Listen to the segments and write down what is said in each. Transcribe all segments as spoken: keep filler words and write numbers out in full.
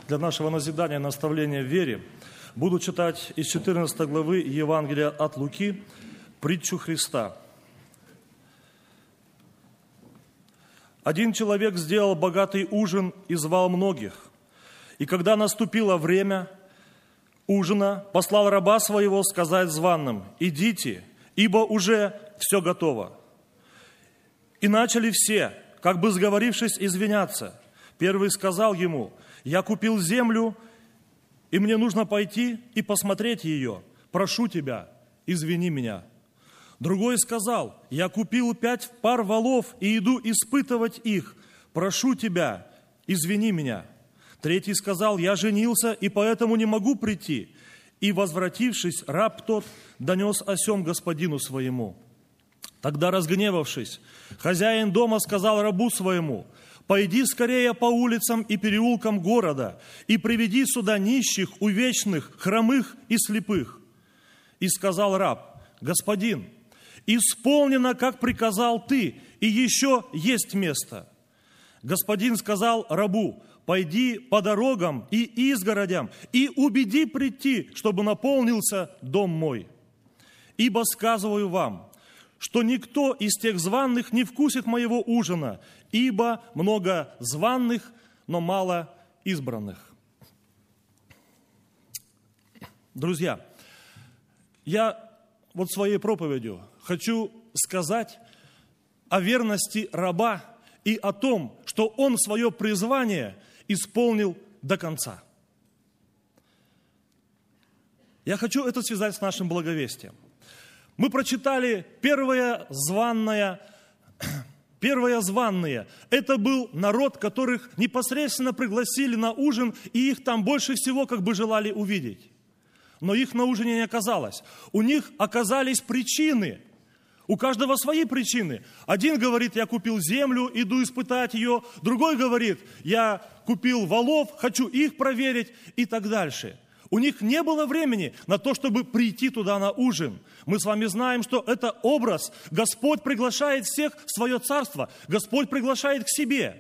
для нашего назидания и наставления в вере буду читать из четырнадцатой главы Евангелия от Луки притчу Христа. Один человек сделал богатый ужин и звал многих. И когда наступило время ужина, послал раба своего сказать званым: «Идите, ибо уже все готово». И начали все, как бы сговорившись, извиняться. Первый сказал ему: «Я купил землю, и мне нужно пойти и посмотреть ее. Прошу тебя, извини меня». Другой сказал: «Я купил пять пар волов и иду испытывать их. Прошу тебя, извини меня». Третий сказал: «Я женился, и поэтому не могу прийти». И, возвратившись, раб тот донес о сем господину своему. Тогда, разгневавшись, хозяин дома сказал рабу своему: «Пойди скорее по улицам и переулкам города и приведи сюда нищих, увечных, хромых и слепых». И сказал раб: «Господин, исполнено, как приказал ты, и еще есть место». Господин сказал рабу: «Пойди по дорогам и изгородям и убеди прийти, чтобы наполнился дом мой. Ибо сказываю вам, что никто из тех званых не вкусит моего ужина, ибо много званых, но мало избранных». Друзья, я вот своей проповедью хочу сказать о верности раба и о том, что он свое призвание исполнил до конца. Я хочу это связать с нашим благовестием. Мы прочитали первое званное, первое званные. Это был народ, которых непосредственно пригласили на ужин, и их там больше всего как бы желали увидеть. Но их на ужине не оказалось. У них оказались причины. У каждого свои причины. Один говорит: «Я купил землю, иду испытать ее». Другой говорит: «Я купил волов, хочу их проверить», и так дальше. У них не было времени на то, чтобы прийти туда на ужин. Мы с вами знаем, что это образ. Господь приглашает всех в свое царство. Господь приглашает к себе.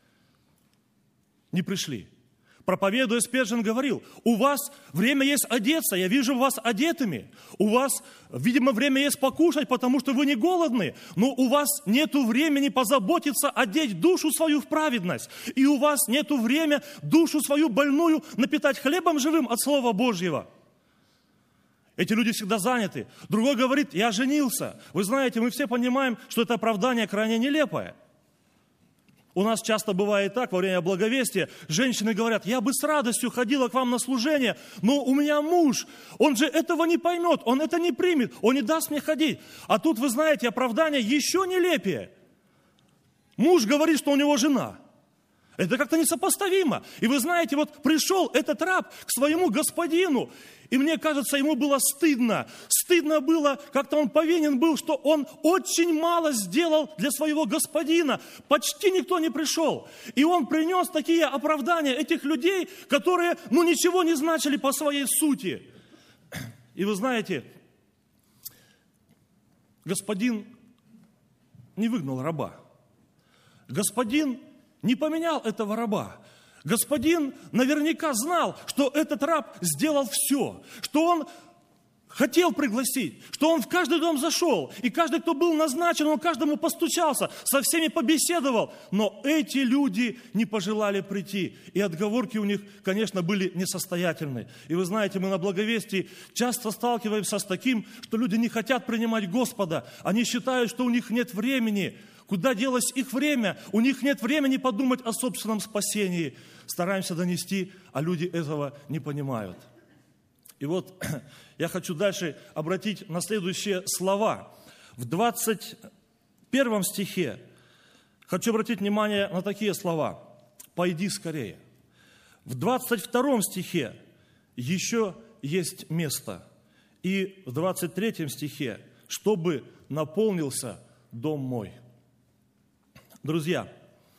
Не пришли. Проповедуя, Спержин говорил: у вас время есть одеться, я вижу вас одетыми. У вас, видимо, время есть покушать, потому что вы не голодны. Но у вас нет времени позаботиться, одеть душу свою в праведность. И у вас нет времени душу свою больную напитать хлебом живым от Слова Божьего. Эти люди всегда заняты. Другой говорит: «Я женился». Вы знаете, мы все понимаем, что это оправдание крайне нелепое. У нас часто бывает так, во время благовестия, женщины говорят: «Я бы с радостью ходила к вам на служение, но у меня муж, он же этого не поймет, он это не примет, он не даст мне ходить». А тут, вы знаете, оправдание еще нелепее. Муж говорит, что у него жена. Это как-то несопоставимо. И вы знаете, вот пришел этот раб к своему господину, и мне кажется, ему было стыдно. Стыдно было, как-то он повинен был, что он очень мало сделал для своего господина. Почти никто не пришел. И он принес такие оправдания этих людей, которые, ну, ничего не значили по своей сути. И вы знаете, господин не выгнал раба. Господин не поменял этого раба. Господин наверняка знал, что этот раб сделал все, что он хотел пригласить, что он в каждый дом зашел, и каждый, кто был назначен, он каждому постучался, со всеми побеседовал. Но эти люди не пожелали прийти, и отговорки у них, конечно, были несостоятельны. И вы знаете, мы на благовестии часто сталкиваемся с таким, что люди не хотят принимать Господа, они считают, что у них нет времени. Куда делось их время? У них нет времени подумать о собственном спасении. Стараемся донести, а люди этого не понимают. И вот я хочу дальше обратить на следующие слова. В двадцать первом стихе хочу обратить внимание на такие слова: «Пойди скорее». В двадцать втором стихе: «Еще есть место». И в двадцать третьем стихе: «Чтобы наполнился дом мой». Друзья,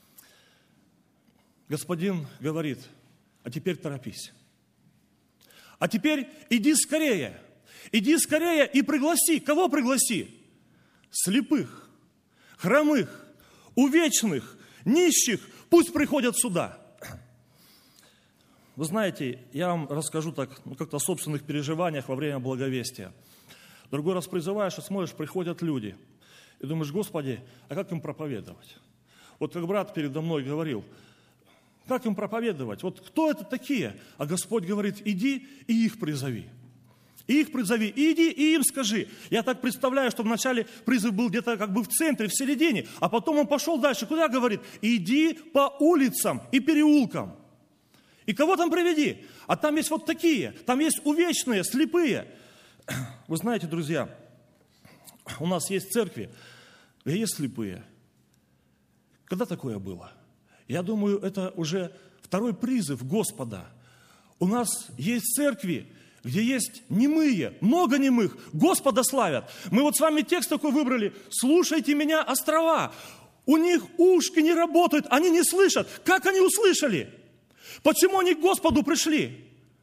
Господин говорит: а теперь торопись. А теперь иди скорее. Иди скорее и пригласи. Кого пригласи? Слепых, хромых, увечных, нищих. Пусть приходят сюда. Вы знаете, я вам расскажу так, ну, как-то о собственных переживаниях во время благовестия. Другой раз призываешь, и смотришь, приходят люди. И думаешь, Господи, а как им проповедовать? Вот как брат передо мной говорил, как им проповедовать? Вот кто это такие? А Господь говорит, иди и их призови. И их призови, иди и им скажи. Я так представляю, что вначале призыв был где-то как бы в центре, в середине, а потом он пошел дальше. Куда говорит? Иди по улицам и переулкам. И кого там приведи? А там есть вот такие, там есть увечные, слепые. Вы знаете, друзья, у нас есть церкви, где есть слепые. Когда такое было? Я думаю, это уже второй призыв Господа. У нас есть церкви, где есть немые, много немых, Господа славят. Мы вот с вами текст такой выбрали. «Слушайте меня, острова». У них ушки не работают, они не слышат. Как они услышали? Почему они к Господу пришли?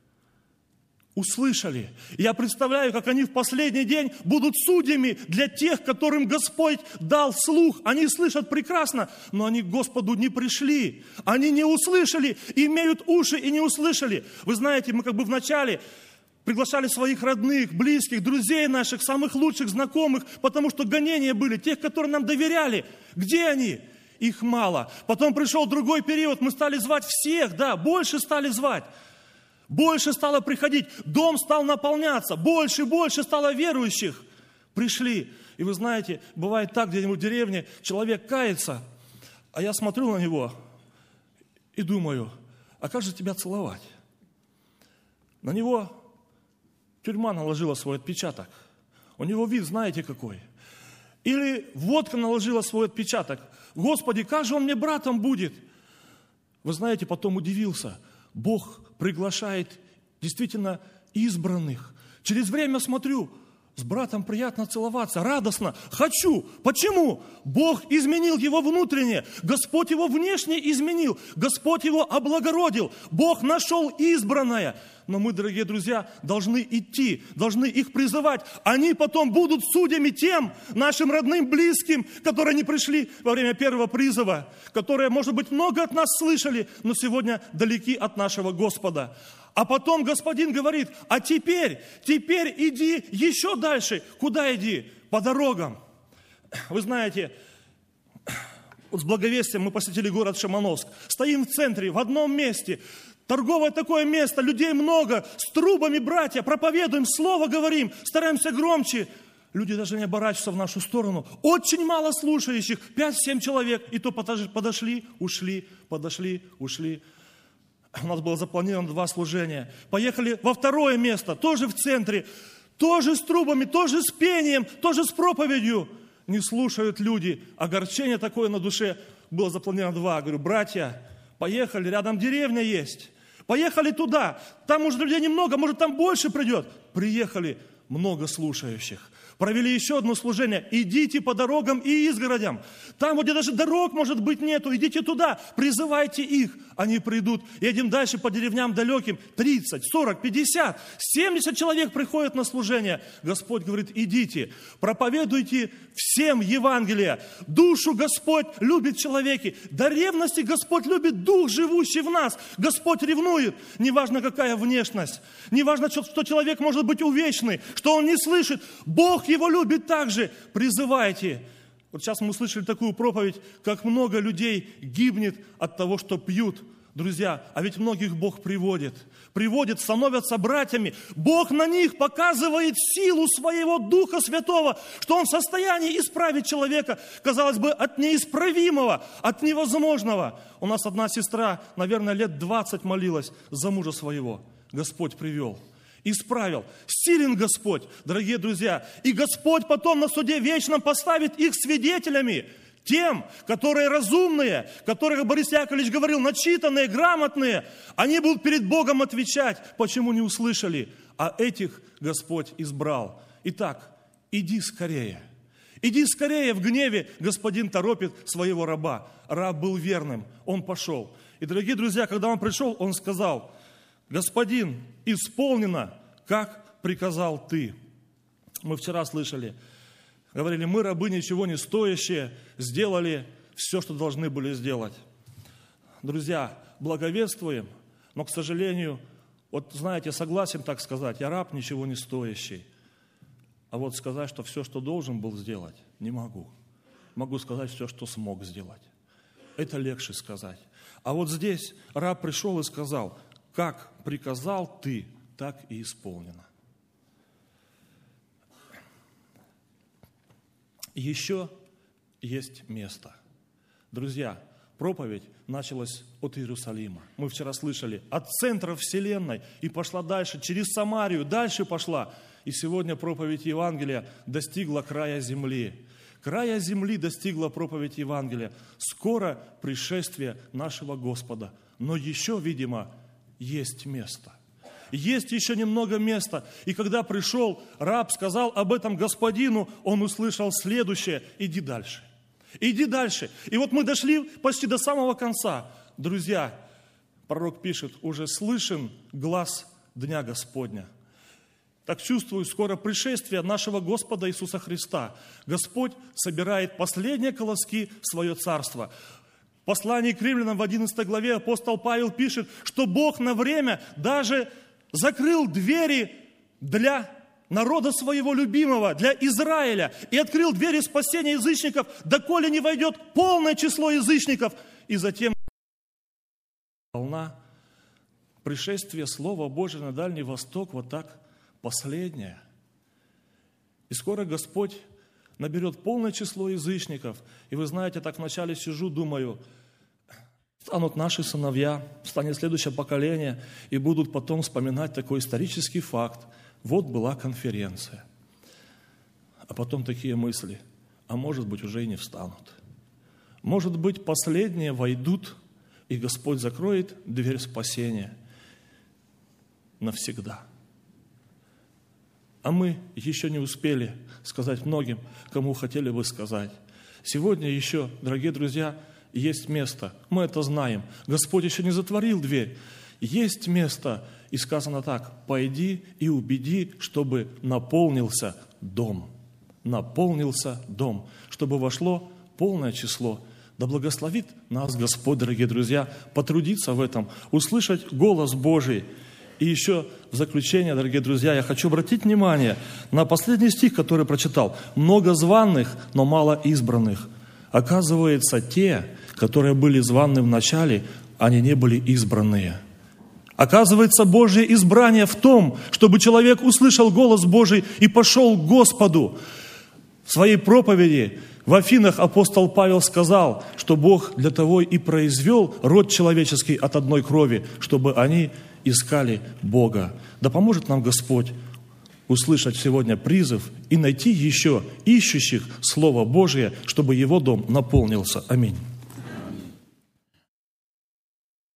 Услышали. Я представляю, как они в последний день будут судьями для тех, которым Господь дал слух. Они слышат прекрасно, но они к Господу не пришли. Они не услышали, имеют уши и не услышали. Вы знаете, мы как бы вначале приглашали своих родных, близких, друзей наших, самых лучших знакомых, потому что гонения были, тех, которые нам доверяли. Где они? Их мало. Потом пришел другой период, мы стали звать всех, да, больше стали звать. Больше стало приходить, дом стал наполняться, больше и больше стало верующих. Пришли. И вы знаете, бывает так, где-нибудь в деревне человек кается, а я смотрю на него и думаю, а как же тебя целовать? На него тюрьма наложила свой отпечаток. У него вид, знаете, какой. Или водка наложила свой отпечаток. Господи, как же он мне братом будет? Вы знаете, потом удивился. Бог приглашает действительно избранных. Через время смотрю, с братом приятно целоваться, радостно. Хочу. Почему? Бог изменил его внутреннее. Господь его внешне изменил. Господь его облагородил. Бог нашел избранное. Но мы, дорогие друзья, должны идти, должны их призывать. Они потом будут судьями тем нашим родным, близким, которые не пришли во время первого призыва, которые, может быть, много от нас слышали, но сегодня далеки от нашего Господа. А потом Господин говорит, а теперь, теперь иди еще дальше. Куда иди? По дорогам. Вы знаете, вот с благовестием мы посетили город Шимановск. Стоим в центре, в одном месте. Торговое такое место, людей много, с трубами, братья, проповедуем, слово говорим, стараемся громче. Люди даже не оборачиваются в нашу сторону. Очень мало слушающих, пять-семь человек. И то подошли, ушли, подошли, ушли. У нас было запланировано два служения. Поехали во второе место, тоже в центре, тоже с трубами, тоже с пением, тоже с проповедью. Не слушают люди. Огорчение такое на душе. Было запланировано два. Говорю, братья, поехали, рядом деревня есть. Поехали туда. Там, может, людей немного, может, там больше придет. Приехали, много слушающих. Провели еще одно служение. Идите по дорогам и изгородям. Там, где даже дорог, может быть, нету, идите туда, призывайте их. Они придут. Едем дальше по деревням далеким. тридцать, сорок, пятьдесят, семьдесят человек приходят на служение. Господь говорит, идите, проповедуйте всем Евангелие. Душу Господь любит человеки. До ревности Господь любит дух, живущий в нас. Господь ревнует. Неважно, какая внешность. Неважно, что человек может быть увечный, что он не слышит. Бог его любит так же. Призывайте. Вот сейчас мы услышали такую проповедь, как много людей гибнет от того, что пьют. Друзья, а ведь многих Бог приводит. Приводит, становятся братьями. Бог на них показывает силу своего Духа Святого, что Он в состоянии исправить человека, казалось бы, от неисправимого, от невозможного. У нас одна сестра, наверное, лет двадцать молилась за мужа своего. Господь привел. Исправил. Силен Господь, дорогие друзья. И Господь потом на суде вечном поставит их свидетелями. Тем, которые разумные, которые, как Борис Яковлевич говорил, начитанные, грамотные. Они будут перед Богом отвечать, почему не услышали. А этих Господь избрал. Итак, иди скорее. Иди скорее, в гневе Господин торопит своего раба. Раб был верным, он пошел. И, дорогие друзья, когда он пришел, он сказал, Господин, исполнено, как приказал ты. Мы вчера слышали, говорили, мы, рабы, ничего не стоящие, сделали все, что должны были сделать. Друзья, благовествуем, Но, к сожалению, вот знаете, согласен так сказать, я раб ничего не стоящий. А вот сказать, что все, что должен был сделать, не могу. Могу сказать все, что смог сделать. Это легче сказать. А вот здесь раб пришел и сказал, как приказал ты, так и исполнено. Еще есть место. Друзья, проповедь началась от Иерусалима. Мы вчера слышали, от центра вселенной, и пошла дальше, через Самарию, дальше пошла. И сегодня проповедь Евангелия достигла края земли. Края земли достигла проповедь Евангелия. Скоро пришествие нашего Господа. Но еще, видимо, есть место. Есть еще немного места. И когда пришел, раб сказал об этом господину, он услышал следующее: иди дальше. Иди дальше. И вот мы дошли почти до самого конца. Друзья, пророк пишет, уже слышен глас Дня Господня. Так чувствую, скоро пришествие нашего Господа Иисуса Христа. Господь собирает последние колоски в свое царство. В послании к римлянам в одиннадцатой главе апостол Павел пишет, что Бог на время даже закрыл двери для народа своего любимого, для Израиля, и открыл двери спасения язычников, доколе не войдет полное число язычников. И затем волна пришествия Слова Божьего на Дальний Восток, вот так последняя. И скоро Господь наберет полное число язычников. И вы знаете, так вначале сижу, думаю, станут наши сыновья, станет следующее поколение, и будут потом вспоминать такой исторический факт. Вот была конференция. А потом такие мысли, а может быть, уже и не встанут. Может быть, последние войдут, и Господь закроет дверь спасения навсегда. А мы еще не успели сказать многим, кому хотели бы сказать. Сегодня еще, дорогие друзья, есть место. Мы это знаем. Господь еще не затворил дверь. Есть место. И сказано так: пойди и убеди, чтобы наполнился дом. Наполнился дом. Чтобы вошло полное число. Да благословит нас Господь, дорогие друзья, потрудиться в этом, услышать голос Божий. И еще в заключение, дорогие друзья, я хочу обратить внимание на последний стих, который прочитал. «Много званых, но мало избранных». Оказывается, те, которые были званы в начале, они не были избранные. Оказывается, Божье избрание в том, чтобы человек услышал голос Божий и пошел к Господу. В своей проповеди в Афинах апостол Павел сказал, что Бог для того и произвел род человеческий от одной крови, чтобы они искали Бога. Да поможет нам Господь услышать сегодня призыв и найти еще ищущих Слово Божие, чтобы Его дом наполнился. Аминь.